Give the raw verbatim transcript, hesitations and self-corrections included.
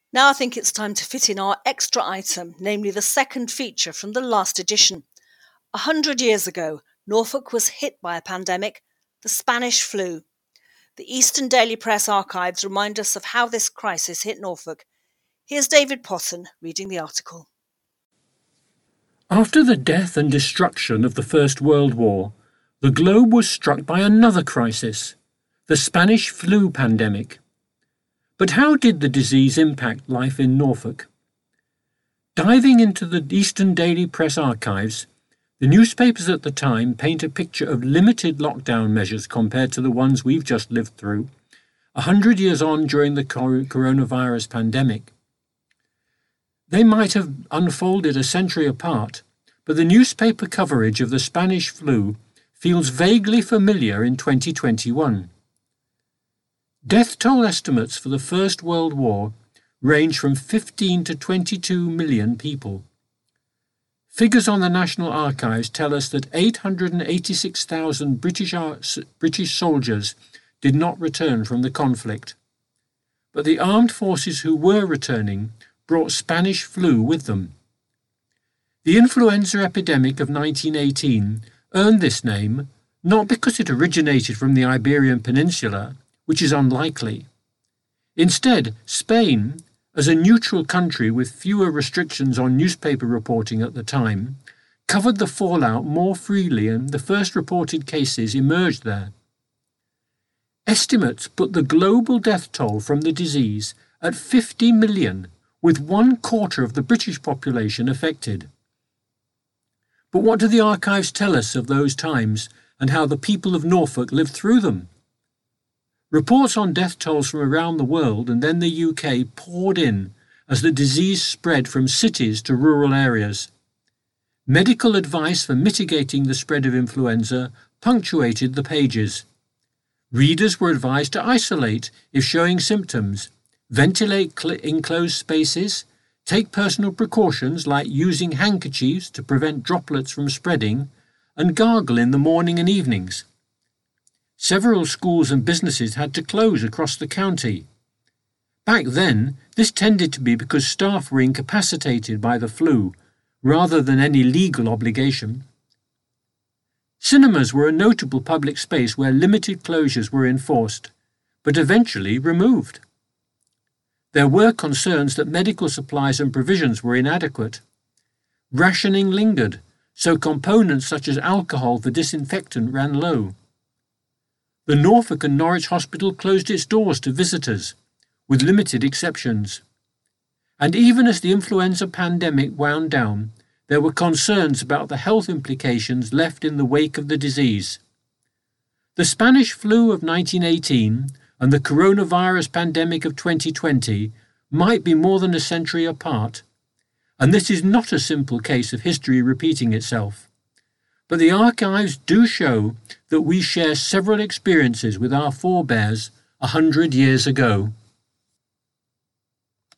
Now I think it's time to fit in our extra item, namely the second feature from the last edition. A hundred years ago, Norfolk was hit by a pandemic, the Spanish flu. The Eastern Daily Press archives remind us of how this crisis hit Norfolk. Here's David Potton reading the article. After the death and destruction of the First World War, the globe was struck by another crisis, the Spanish flu pandemic. But how did the disease impact life in Norfolk? Diving into the Eastern Daily Press archives, the newspapers at the time paint a picture of limited lockdown measures compared to the ones we've just lived through, a hundred years on during the coronavirus pandemic. They might have unfolded a century apart, but the newspaper coverage of the Spanish flu feels vaguely familiar in twenty twenty-one. Death toll estimates for the First World War range from fifteen to twenty-two million people. Figures on the National Archives tell us that eight hundred eighty-six thousand British, British soldiers did not return from the conflict. But the armed forces who were returning brought Spanish flu with them. The influenza epidemic of nineteen eighteen earned this name not because it originated from the Iberian Peninsula, which is unlikely. Instead, Spain, as a neutral country with fewer restrictions on newspaper reporting at the time, covered the fallout more freely and the first reported cases emerged there. Estimates put the global death toll from the disease at fifty million, with one quarter of the British population affected. But what do the archives tell us of those times and how the people of Norfolk lived through them? Reports on death tolls from around the world and then the U K poured in as the disease spread from cities to rural areas. Medical advice for mitigating the spread of influenza punctuated the pages. Readers were advised to isolate if showing symptoms, ventilate cl- enclosed spaces, take personal precautions like using handkerchiefs to prevent droplets from spreading, and gargle in the morning and evenings. Several schools and businesses had to close across the county. Back then, this tended to be because staff were incapacitated by the flu, rather than any legal obligation. Cinemas were a notable public space where limited closures were enforced, but eventually removed. There were concerns that medical supplies and provisions were inadequate. Rationing lingered, so components such as alcohol for disinfectant ran low. The Norfolk and Norwich Hospital closed its doors to visitors, with limited exceptions. And even as the influenza pandemic wound down, there were concerns about the health implications left in the wake of the disease. The Spanish flu of nineteen eighteen and the coronavirus pandemic of twenty twenty might be more than a century apart, and this is not a simple case of history repeating itself. But the archives do show that we share several experiences with our forebears a hundred years ago.